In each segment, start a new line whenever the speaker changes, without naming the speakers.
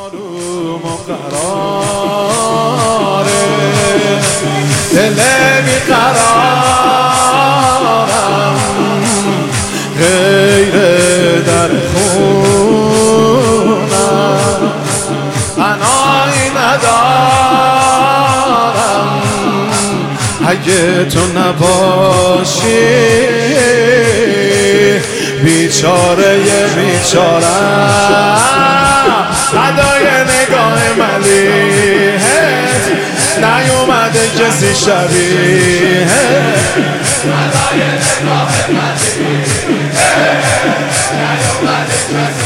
آروم و قراره دل بیقرارم غیر در خونم پناهی ندارم اگه تو نباشی بیچاره بیچارم فدای نگاه ملیحت نیومده کسی شبیه فدای نگاه ملیحت نیومده کسی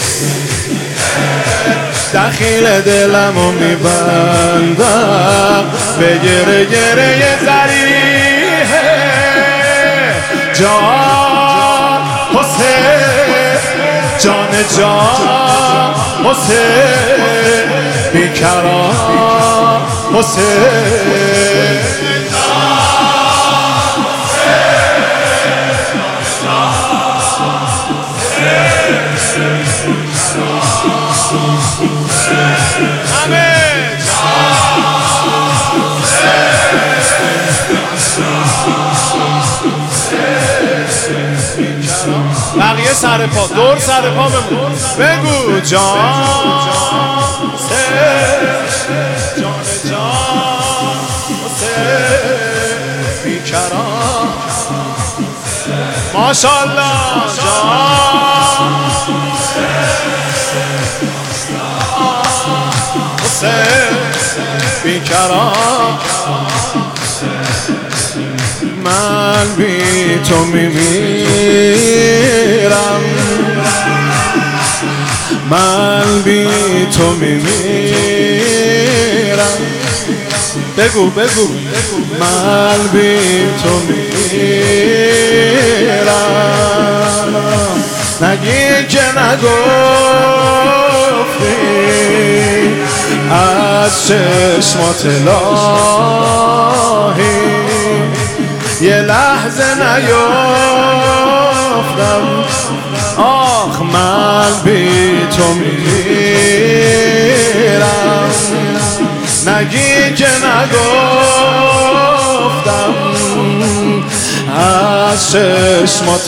شبیه دخیل دلمو میبندم به گره گره زریحه جان حسین جان جان حسین بیکران حسین بقیه سر پا دور سر پا بگو جان جان جان حسین بیکران ماشاءالله جان حسین بیکران من بی تو میمیرم من بی تو میمیرم بگو بگو من بی تو میمیرم نگی که نگفتی از چشمات الهی یه لحظه نیافتم آخ من بی تو میمیرم نگی که نگفتم از چشمات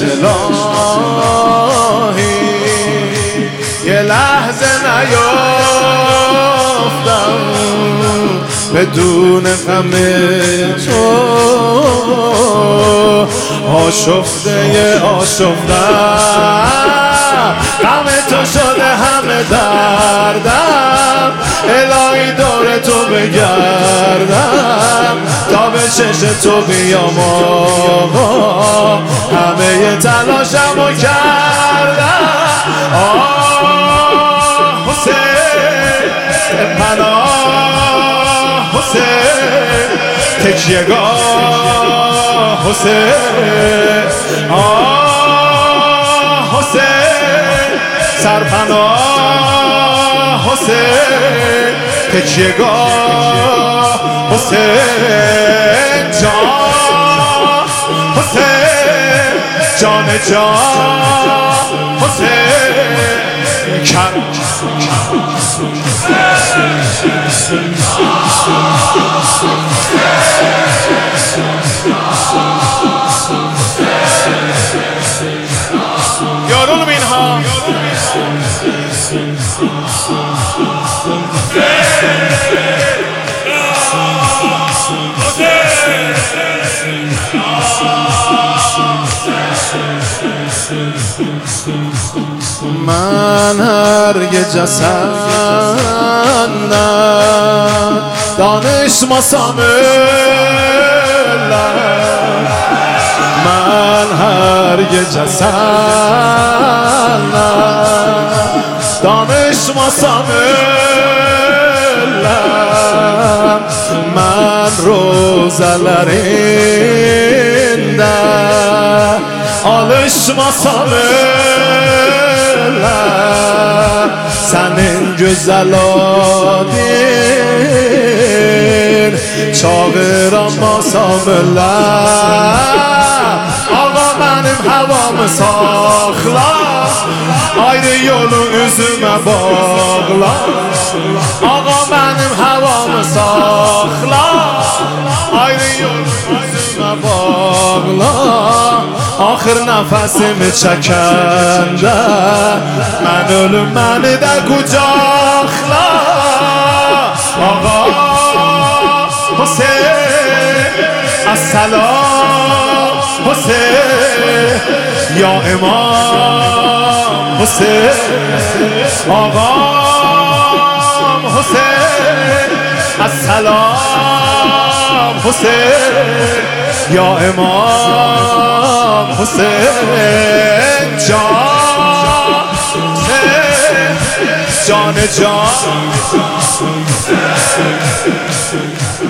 الهی یه لحظه نیافتم بدون غم تو آشفته آشفتم غم تو شده همه دردم الهی دور تو بگردم تا به چشم تو بیام آقا همه تلاشمو کردم حسین پناه حسین تکیهگاه حسین حسین سرپناه حسین تکیهگاه حسین جان حسین جان جان حسین کرم یارون منها من هرگز جسد دانش مسامل من هرگز جسد دانش مسامل من rozalarında alışmasalar senin güzel adın çağırammasalar Ağa benim havamı saxla, ayrı yolu üzümə bağla. Ağa mənim havamı saxla, ayrı yolu üzümə bağla. Axır nəfəsimi çəkəndə mən ölüm, məni də qucaqla. Ağa Hüseyin, əssalam Hüseyin, ya İmam Hüseyin. Ağam Hüseyin, əssalam Hüseyin, ya İmam Hüseyin. Can, can, can.